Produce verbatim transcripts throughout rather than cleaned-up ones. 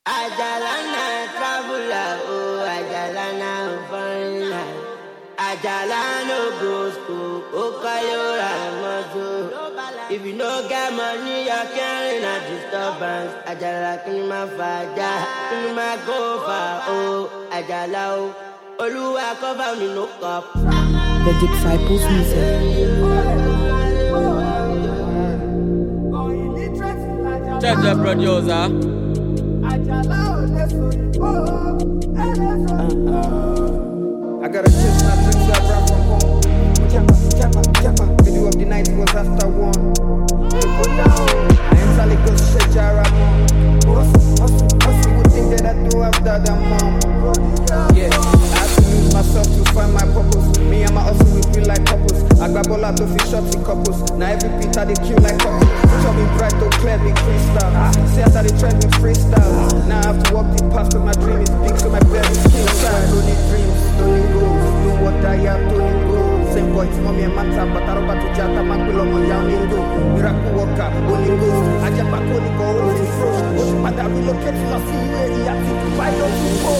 Ajalana traveler, oh Ajalana foreigner. Ajalana go school, oh Kayora moto. If you no get money, you're carrying a disturbance. Ajala kunima faja, kunima go far, oh Ajala oh. Oluwa cover me no cup. The Disciples Music. Check the producer. I gotta chase my dreams so I ran from home. Japa, japa, japa. Middle of the night was after one. I enter Lagos, shake Jaramo. Hustle, hustle, hustle. Would think that I do after that mom. Yeah, I had to lose myself to find my purpose. Me and my hustle, we feel like couples. I grab all out of fish shops in couples. Now every beat I they kill like couples. Future me bright, though clear, big crystal. See as I they trend with freestyle. Now I have to walk the path to my dream is big, so my blood is king. Don't need dreams, don't need goals. Do what I have, don't need goals. Same boy, it's mommy and manta, but I don't to jata, makulo mo young indo. Miracle worker, only goals. I just back only go, only froze. What's the matter? We look at you, I see you where you have to buy your people.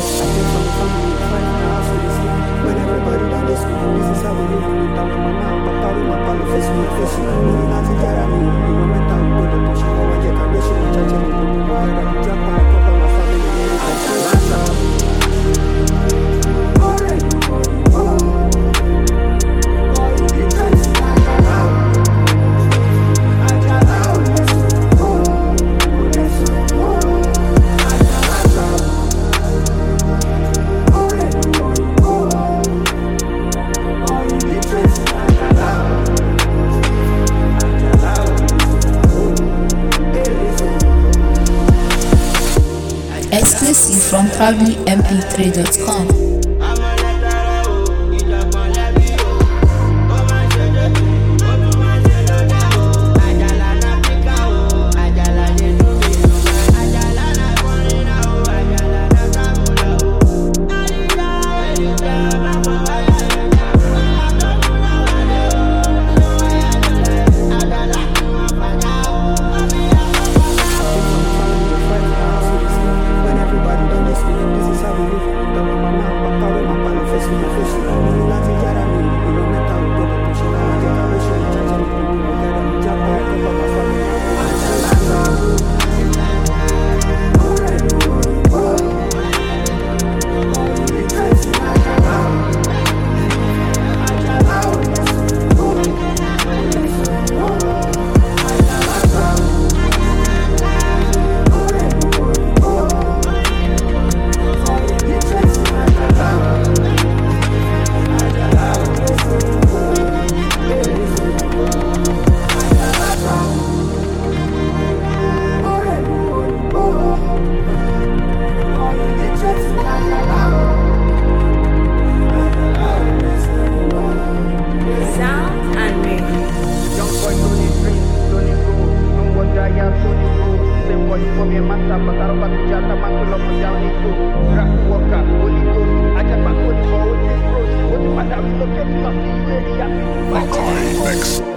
When everybody done this, this is how we live. We talk with my mom, papa with my pal, face with face. We not together, we no matter what the push. I get a wish in the church and we do my God. Jump on a couple of my family. I can't love. Exclusive from proudly m p three dot com. Makai Mix.